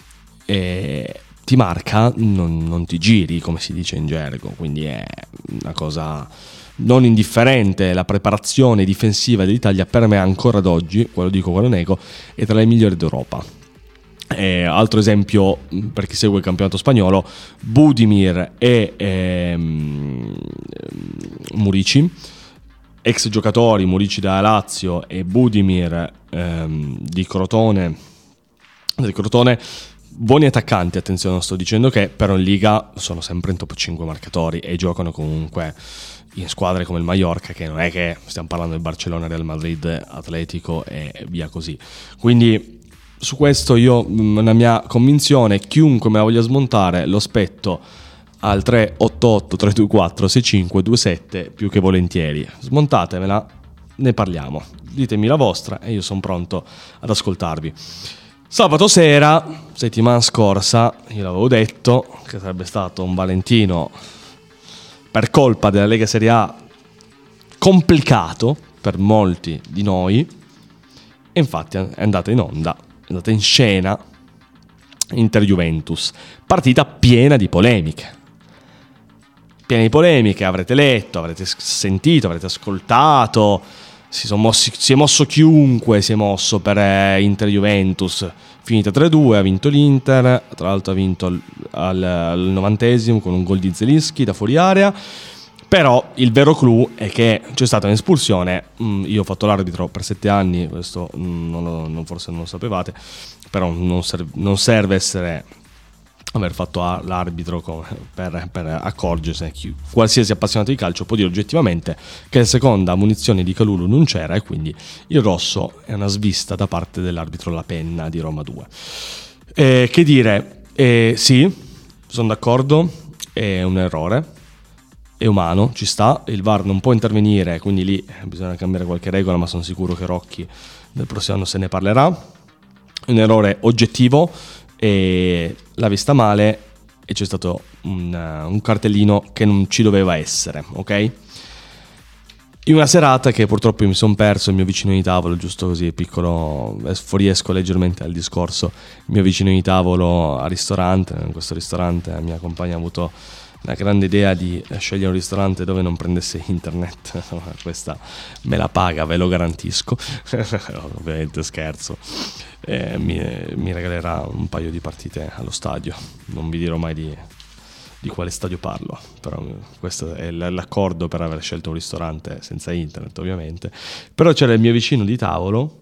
eh, ti marca, non, non ti giri, come si dice in gergo, quindi è una cosa non indifferente. La preparazione difensiva dell'Italia per me ancora ad oggi, quello dico, quello nego, è tra le migliori d'Europa. Eh, altro esempio per chi segue il campionato spagnolo, Budimir e ehm, Murici, ex giocatori, Murici da Lazio e Budimir ehm, di Crotone, del Crotone, buoni attaccanti, attenzione, non sto dicendo che, però in Liga sono sempre in top cinque marcatori e giocano comunque in squadre come il Mallorca, che non è che stiamo parlando del Barcellona, Real Madrid, Atletico e via così. Quindi su questo io, la mia convinzione, chiunque me la voglia smontare lo aspetto al tre otto otto tre due quattro sei cinque due sette più che volentieri. Smontatemela, ne parliamo, ditemi la vostra e io sono pronto ad ascoltarvi. Sabato sera, settimana scorsa, io l'avevo detto che sarebbe stato un Valentino per colpa della Lega Serie A complicato per molti di noi, e infatti è andata in onda, è andata in scena Inter-Juventus, partita piena di polemiche. Piena di polemiche, avrete letto, avrete sentito, avrete ascoltato, si, sono mossi, si è mosso chiunque, si è mosso per eh, Inter-Juventus, finita tre a due, ha vinto l'Inter, tra l'altro ha vinto al, al, al novantesimo con un gol di Zelinski da fuori area. Però il vero clou è che c'è stata un'espulsione. mm, io ho fatto l'arbitro per sette anni, questo mm, non lo, non, forse non lo sapevate, però non serve, non serve essere aver fatto l'arbitro per, per accorgersi. Qualsiasi appassionato di calcio può dire oggettivamente che la seconda munizione di Kalulu non c'era e quindi il rosso è una svista da parte dell'arbitro La Penna di Roma due. Eh, che dire, eh, sì, sono d'accordo, è un errore, è umano, ci sta, il V A R non può intervenire, quindi lì bisogna cambiare qualche regola, ma sono sicuro che Rocchi del prossimo anno se ne parlerà. Un errore oggettivo e l'ha vista male e c'è stato un, uh, un cartellino che non ci doveva essere, ok? In una serata che purtroppo io mi sono perso, il mio vicino di tavolo, giusto così, piccolo, fuoriesco leggermente al discorso, il mio vicino di tavolo al ristorante, in questo ristorante la mia compagna ha avuto la grande idea di scegliere un ristorante dove non prendesse internet. Questa me la paga, ve lo garantisco. Ovviamente scherzo. Eh, mi, mi regalerà un paio di partite allo stadio, non vi dirò mai di... di quale stadio parlo, però questo è l'accordo per aver scelto un ristorante senza internet, ovviamente. Però c'era il mio vicino di tavolo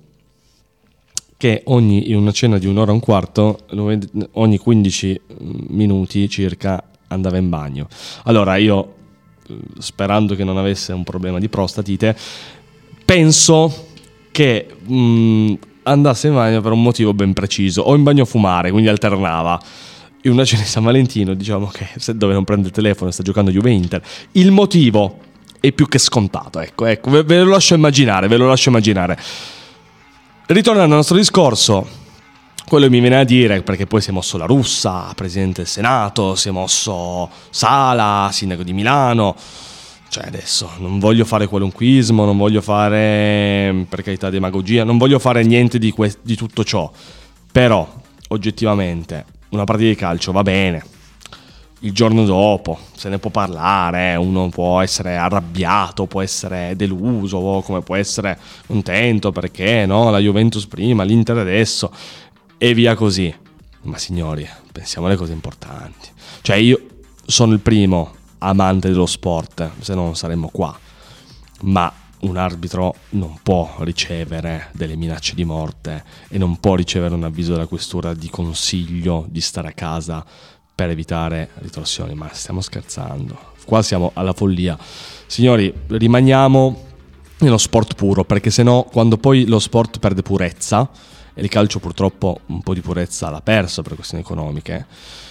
che ogni, in una cena di un'ora e un quarto, ogni quindici minuti circa andava in bagno. Allora io, sperando che non avesse un problema di prostatite, penso che mh, andasse in bagno per un motivo ben preciso, o in bagno a fumare, quindi alternava. In una cena di San Valentino, diciamo che se dove non prende il telefono sta giocando Juve-Inter, il motivo è più che scontato, ecco, ecco ve, ve lo lascio immaginare, ve lo lascio immaginare. Ritornando al nostro discorso, quello che mi viene a dire, perché poi si è mosso la Russa, Presidente del Senato, si è mosso Sala, Sindaco di Milano, cioè adesso non voglio fare qualunquismo, non voglio fare, per carità, demagogia, non voglio fare niente di, que- di tutto ciò, però oggettivamente una partita di calcio va bene, il giorno dopo se ne può parlare, uno può essere arrabbiato, può essere deluso, come può essere contento perché no, la Juventus prima, l'Inter adesso e via così. Ma signori, pensiamo alle cose importanti. Cioè io sono il primo amante dello sport, se no non saremmo qua, ma un arbitro non può ricevere delle minacce di morte e non può ricevere un avviso della questura di consiglio di stare a casa per evitare ritorsioni. Ma stiamo scherzando? Qua siamo alla follia. Signori, rimaniamo nello sport puro, perché sennò quando poi lo sport perde purezza, e il calcio purtroppo un po' di purezza l'ha perso per questioni economiche,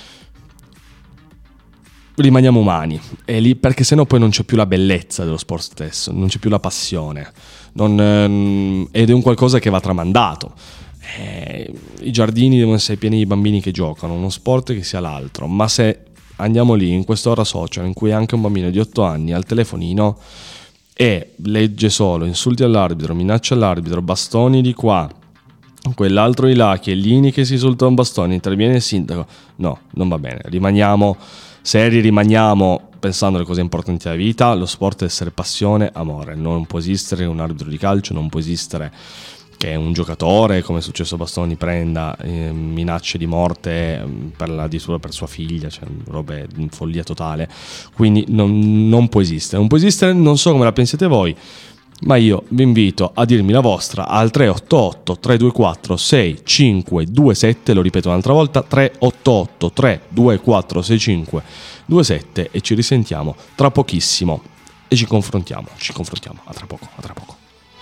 rimaniamo umani, e lì, perché sennò poi non c'è più la bellezza dello sport stesso, non c'è più la passione, non, ehm, ed è un qualcosa che va tramandato. Eh, i giardini devono essere pieni di bambini che giocano, uno sport che sia l'altro, ma se andiamo lì in quest'ora social in cui anche un bambino di otto anni ha il telefonino e legge solo insulti all'arbitro, minacce all'arbitro, bastoni di qua, quell'altro di là, Chiellini che si insulta un bastone, interviene il sindaco, no, non va bene, rimaniamo seri, rimaniamo pensando alle cose importanti della vita. Lo sport deve essere passione, amore, non può esistere un arbitro di calcio, non può esistere che un giocatore, come è successo a Bastoni, prenda eh, minacce di morte per addirittura per sua figlia, cioè robe in follia totale. Quindi non, non può esistere, non può esistere, non so come la pensiate voi, ma io vi invito a dirmi la vostra al tre otto otto tre due quattro sei cinque due sette, lo ripeto un'altra volta, tre otto otto tre due quattro sei cinque due sette, e ci risentiamo tra pochissimo e ci confrontiamo, ci confrontiamo, a tra poco, a tra poco.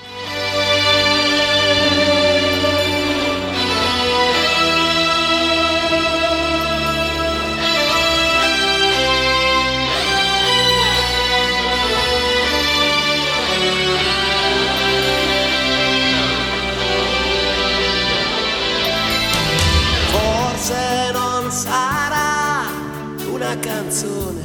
Canzone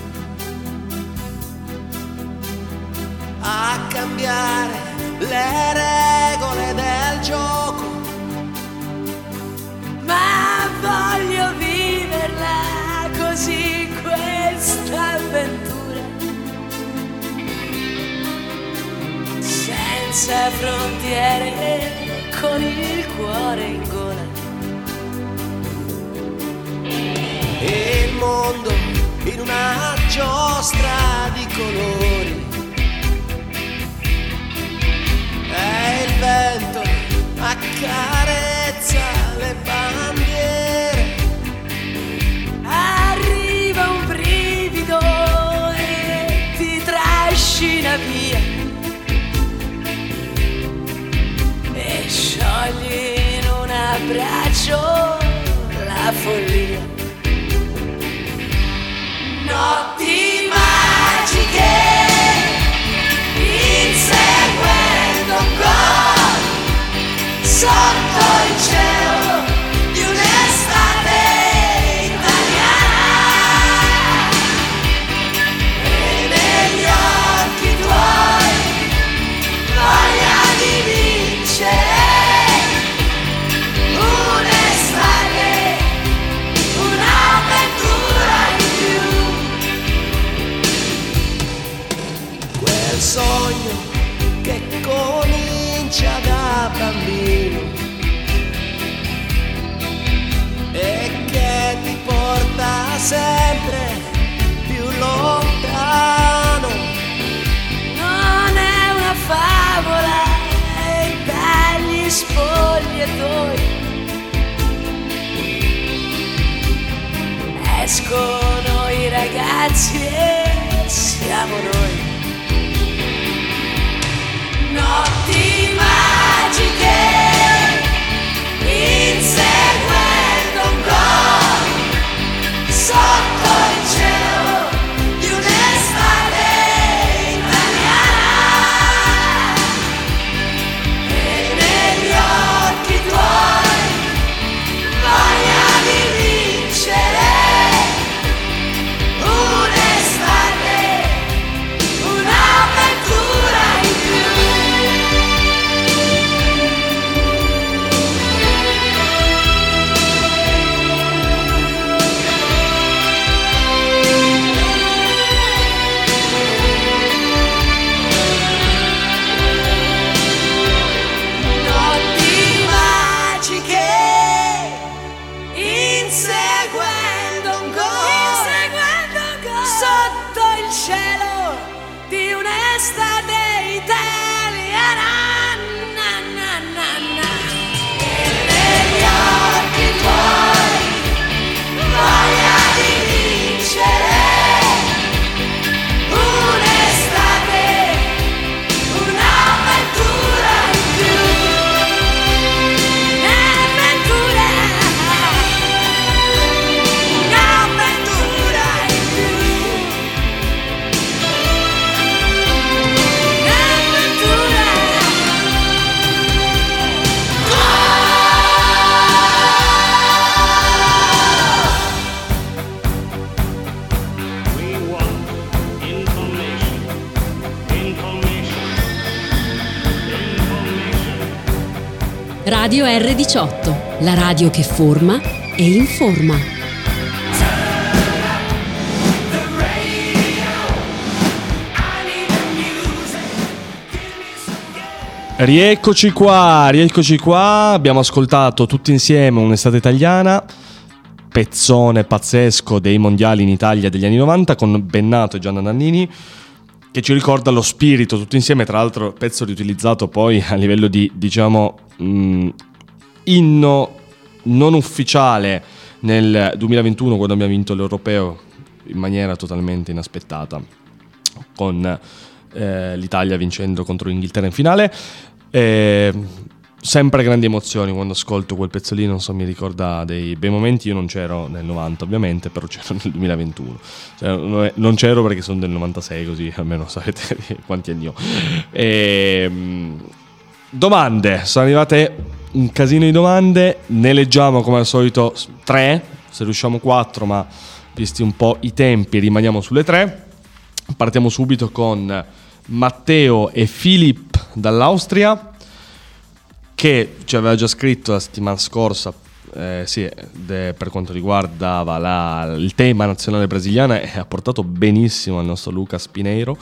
a cambiare le regole del gioco, ma voglio viverla così questa avventura, senza frontiere, con il cuore in gola. E il mondo in una giostra di colori, e il vento accarezza le bandiere, arriva un brivido e ti trascina via, e sciogli in un abbraccio la follia. Notti magiche, inseguendo gol, sotto il cielo di un'estate italiana. sempre più lontano. Non è una favola e dagli spogliatoi escono i ragazzi e siamo noi. Notti magiche, inseguendo un gol sotto il cielo di un'estate italiana, e negli occhi tuoi voglia di vincere un'estate, un'avventura in più. Notti magiche, inseguendo un gol, sotto il cielo di un'estate italiana, na, na, na, na. E negli occhi tuoi voglia di vincere un'estate, un'avventura in più. Un'avventura, un'avventura in più. Un'avventura. We want information, information, information. Radio erre diciotto, la radio che forma e informa. Rieccoci qua, rieccoci qua, abbiamo ascoltato tutti insieme Un'estate italiana, pezzone pazzesco dei mondiali in Italia degli anni novanta con Bennato e Gianna Nannini, che ci ricorda lo spirito tutti insieme, tra l'altro pezzo riutilizzato poi a livello di, diciamo, mh, inno non ufficiale nel duemilaventuno, quando abbiamo vinto l'Europeo in maniera totalmente inaspettata, con eh, l'Italia vincendo contro l'Inghilterra in finale. E sempre grandi emozioni quando ascolto quel pezzo lì, non so, mi ricorda dei bei momenti. Io non c'ero nel novanta ovviamente, però c'ero nel duemilaventuno, cioè, non c'ero perché sono del novantasei, così almeno sapete quanti anni ho. E, domande, sono arrivate un casino di domande, ne leggiamo come al solito tre, se riusciamo quattro, ma visti un po' i tempi rimaniamo sulle tre. Partiamo subito con Matteo e Filippo dall'Austria, che ci aveva già scritto la settimana scorsa, eh, sì, de, per quanto riguardava la, il tema nazionale brasiliana, e ha portato benissimo al nostro Lucas Pineiro.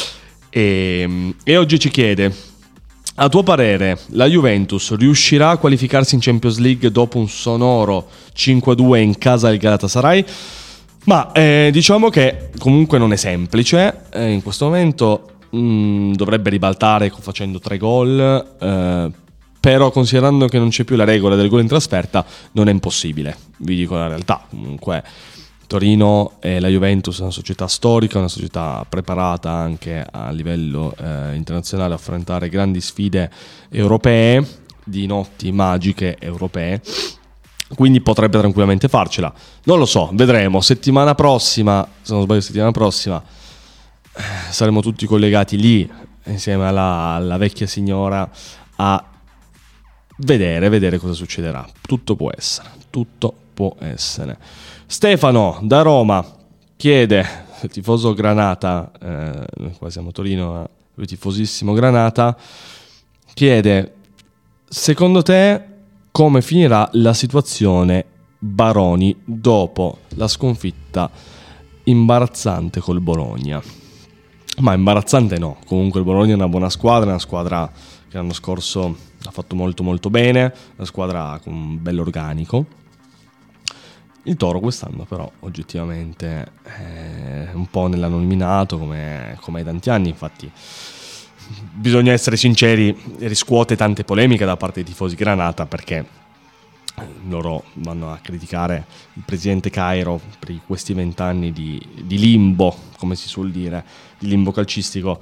E, e oggi ci chiede: a tuo parere la Juventus riuscirà a qualificarsi in Champions League dopo un sonoro cinque a due in casa del Galatasaray? Ma eh, diciamo che comunque non è semplice, eh, in questo momento mh, dovrebbe ribaltare facendo tre gol, eh, però considerando che non c'è più la regola del gol in trasferta non è impossibile, vi dico la realtà. Comunque Torino e la Juventus è una società storica, una società preparata anche a livello eh, internazionale a affrontare grandi sfide europee, di notti magiche europee, quindi potrebbe tranquillamente farcela. Non lo so, vedremo. Settimana prossima, se non sbaglio settimana prossima, saremo tutti collegati lì insieme alla, alla vecchia signora a vedere, vedere cosa succederà. Tutto può essere, tutto può essere. Stefano da Roma chiede, tifoso Granata, eh, noi qua siamo a Torino, lui tifosissimo Granata, chiede: secondo te come finirà la situazione Baroni dopo la sconfitta imbarazzante col Bologna? Ma imbarazzante no, comunque il Bologna è una buona squadra, è una squadra che l'anno scorso ha fatto molto molto bene, una squadra con un bell'organico. Il Toro quest'anno però oggettivamente è un po' nell'anonimato come, come ai tanti anni, infatti bisogna essere sinceri, riscuote tante polemiche da parte dei tifosi Granata perché loro vanno a criticare il presidente Cairo per questi vent'anni di, di limbo, come si suol dire, di limbo calcistico.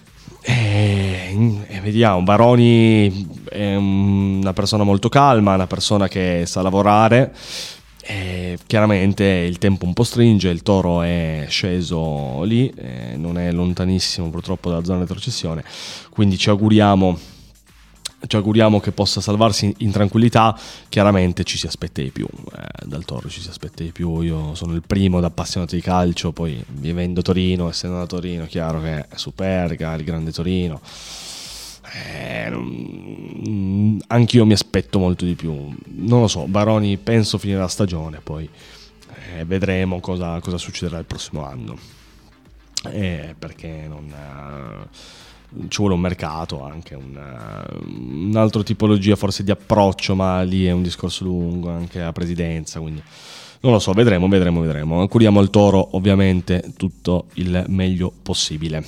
E, e vediamo, Baroni è una persona molto calma, una persona che sa lavorare. E chiaramente il tempo un po' stringe, il Toro è sceso lì, eh, non è lontanissimo purtroppo dalla zona di retrocessione, quindi ci auguriamo ci auguriamo che possa salvarsi in, in tranquillità. Chiaramente ci si aspetta di più, eh, dal Toro ci si aspetta di più. Io sono il primo da appassionato di calcio, poi vivendo a Torino, essendo da Torino, chiaro che è Superga, il grande Torino. Eh, non, anch'io mi aspetto molto di più. Non lo so, Baroni penso finirà la stagione, poi eh, vedremo cosa, cosa succederà il prossimo anno, eh, perché non, eh, ci vuole un mercato, anche un, uh, un'altra tipologia forse di approccio, ma lì è un discorso lungo, anche la presidenza, quindi non lo so, vedremo, vedremo, vedremo. Auguriamo al Toro ovviamente tutto il meglio possibile.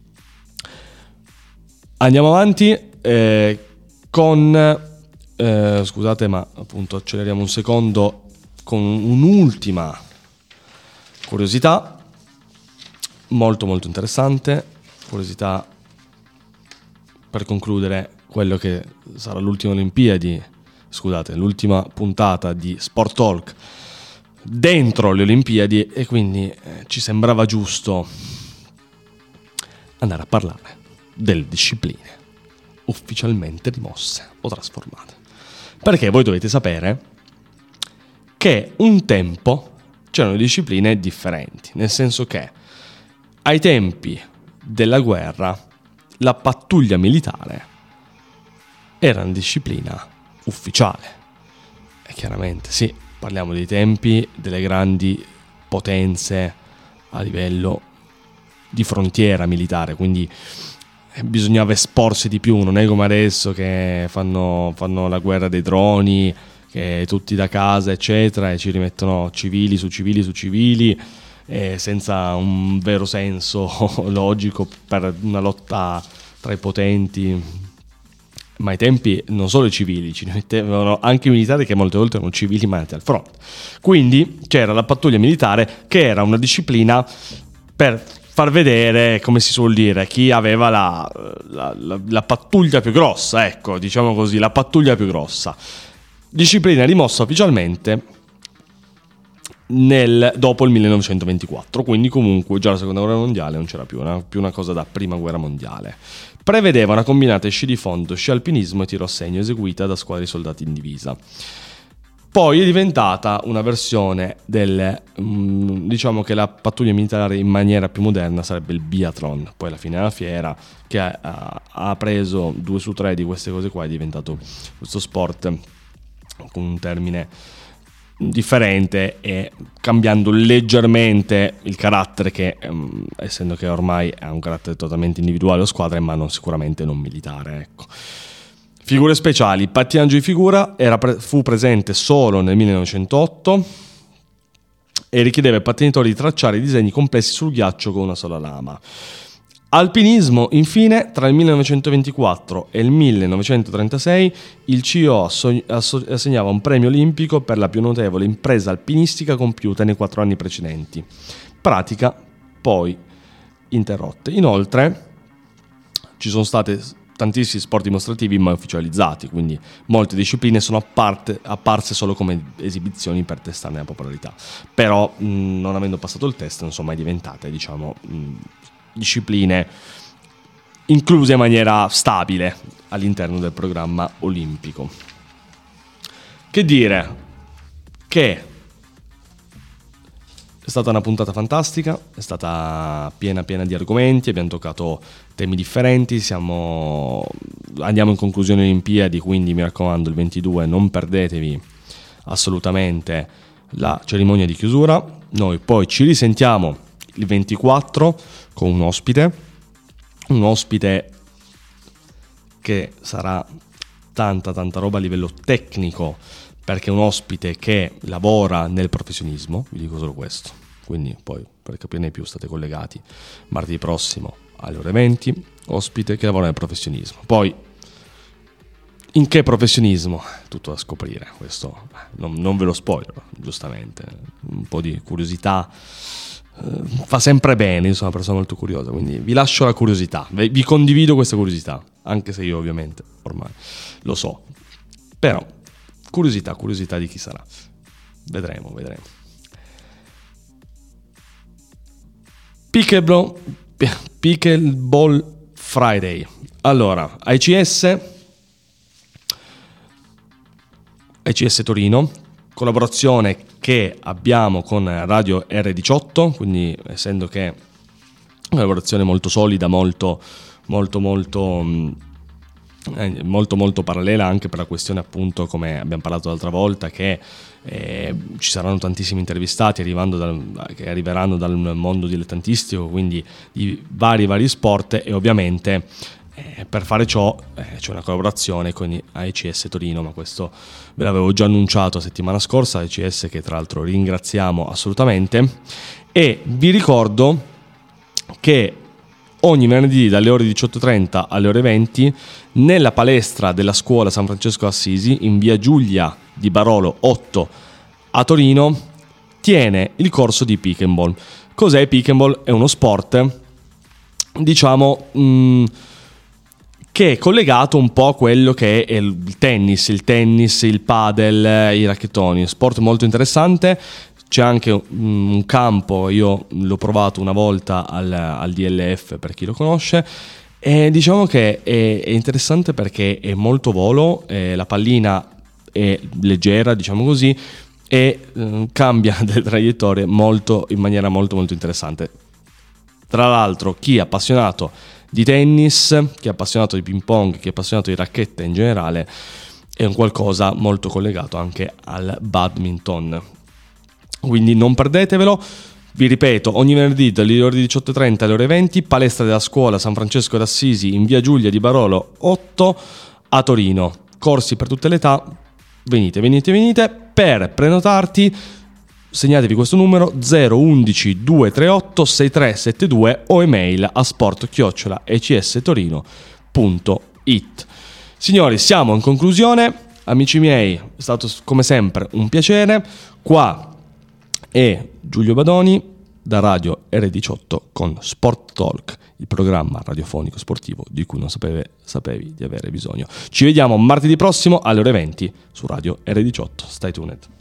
Andiamo avanti eh, con, eh, scusate ma appunto acceleriamo un secondo, con un'ultima curiosità molto molto interessante, curiosità per concludere quello che sarà l'ultima Olimpiadi, scusate, l'ultima puntata di Sport Talk dentro le Olimpiadi, e quindi eh, ci sembrava giusto andare a parlare delle discipline ufficialmente rimosse o trasformate, perché voi dovete sapere che un tempo c'erano discipline differenti, nel senso che ai tempi della guerra la pattuglia militare era una disciplina ufficiale, e chiaramente sì, parliamo dei tempi delle grandi potenze a livello di frontiera militare, quindi bisognava esporsi di più, non è come adesso che fanno, fanno la guerra dei droni, che tutti da casa eccetera, e ci rimettono civili su civili su civili, eh, senza un vero senso logico per una lotta tra i potenti. Ma ai tempi non solo i civili, ci mettevano anche i militari, che molte volte erano civili mandati al fronte. Quindi c'era la pattuglia militare, che era una disciplina per far vedere, come si suol dire, chi aveva la, la, la, la pattuglia più grossa, ecco, diciamo così, la pattuglia più grossa. Disciplina rimossa ufficialmente nel, dopo il millenovecentoventiquattro, quindi comunque già la seconda guerra mondiale non c'era più una, più una cosa da prima guerra mondiale. Prevedeva una combinata sci di fondo, sci alpinismo e tiro a segno, eseguita da squadre di soldati in divisa. Poi è diventata una versione del, diciamo che la pattuglia militare in maniera più moderna sarebbe il biathlon. Poi alla fine della fiera, che ha, ha preso due su tre di queste cose qua, è diventato questo sport con un termine differente e cambiando leggermente il carattere, che essendo che ormai ha un carattere totalmente individuale o squadra, ma non sicuramente non militare, ecco. Figure speciali. Il pattinaggio di figura era pre- fu presente solo nel millenovecentotto e richiedeva ai pattinatori di tracciare disegni complessi sul ghiaccio con una sola lama. Alpinismo, infine, tra il millenovecentoventiquattro e il millenovecentotrentasei il C I O asso- asso- assegnava un premio olimpico per la più notevole impresa alpinistica compiuta nei quattro anni precedenti. Pratica poi interrotte. Inoltre ci sono state tantissimi sport dimostrativi mai ufficializzati, quindi molte discipline sono apparte, apparse solo come esibizioni per testarne la popolarità, però mh, non avendo passato il test non sono mai diventate, diciamo, mh, discipline incluse in maniera stabile all'interno del programma olimpico. Che dire? Che è stata una puntata fantastica, è stata piena piena di argomenti, abbiamo toccato temi differenti, siamo, andiamo in conclusione Olimpiadi, quindi mi raccomando il ventidue non perdetevi assolutamente la cerimonia di chiusura. Noi poi ci risentiamo il ventiquattro con un ospite, un ospite che sarà tanta tanta roba a livello tecnico perché è un ospite che lavora nel professionismo, vi dico solo questo, quindi poi per capirne più state collegati martedì prossimo alle ore venti, ospite che lavora nel professionismo. Poi in che professionismo? Tutto da scoprire, questo non, non ve lo spoiler, giustamente, un po' di curiosità eh, fa sempre bene, io sono una persona molto curiosa, quindi vi lascio la curiosità, vi, vi condivido questa curiosità, anche se io ovviamente ormai lo so, però curiosità, curiosità di chi sarà, vedremo, vedremo. Pickleball, Pickleball Friday, allora, A I C S A I C S Torino, collaborazione che abbiamo con Radio R diciotto, quindi essendo che è una collaborazione molto solida, molto molto molto eh, molto molto parallela, anche per la questione appunto, come abbiamo parlato l'altra volta, che eh, ci saranno tantissimi intervistati arrivando dal, che arriveranno dal mondo dilettantistico, quindi di vari vari sport, e ovviamente Eh, per fare ciò eh, c'è una collaborazione con A I C S Torino, ma questo ve l'avevo già annunciato la settimana scorsa, A I C S che tra l'altro ringraziamo assolutamente, e vi ricordo che ogni venerdì dalle ore diciotto e trenta alle ore venti nella palestra della scuola San Francesco d'Assisi in via Giulia di Barolo otto a Torino tiene il corso di Pickleball. Cos'è il Pickleball? È uno sport, diciamo, mh, che è collegato un po' a quello che è il tennis, il tennis, il padel, i racchettoni, sport molto interessante. C'è anche un campo, io l'ho provato una volta al, al D L F per chi lo conosce, e diciamo che è, è interessante perché è molto volo, eh, la pallina è leggera, diciamo così, e eh, cambia delle traiettorie molto, in maniera molto molto interessante. Tra l'altro chi è appassionato di tennis, chi è appassionato di ping pong, chi è appassionato di racchette in generale, è un qualcosa molto collegato anche al badminton, quindi non perdetevelo. Vi ripeto, ogni venerdì dalle ore diciotto e trenta alle ore venti, palestra della scuola San Francesco d'Assisi in via Giulia di Barolo otto a Torino, corsi per tutte le età, venite venite venite. Per prenotarti segnatevi questo numero zero undici due tre otto sei tre sette due o email a sport chiocciola e c s torino punto it. Signori, siamo in conclusione, amici miei, è stato come sempre un piacere. Qua è Giulio Badoni da Radio R diciotto con Sport Talk, il programma radiofonico sportivo di cui non sapevi, sapevi di avere bisogno. Ci vediamo martedì prossimo alle ore venti su Radio R diciotto. Stai tuned.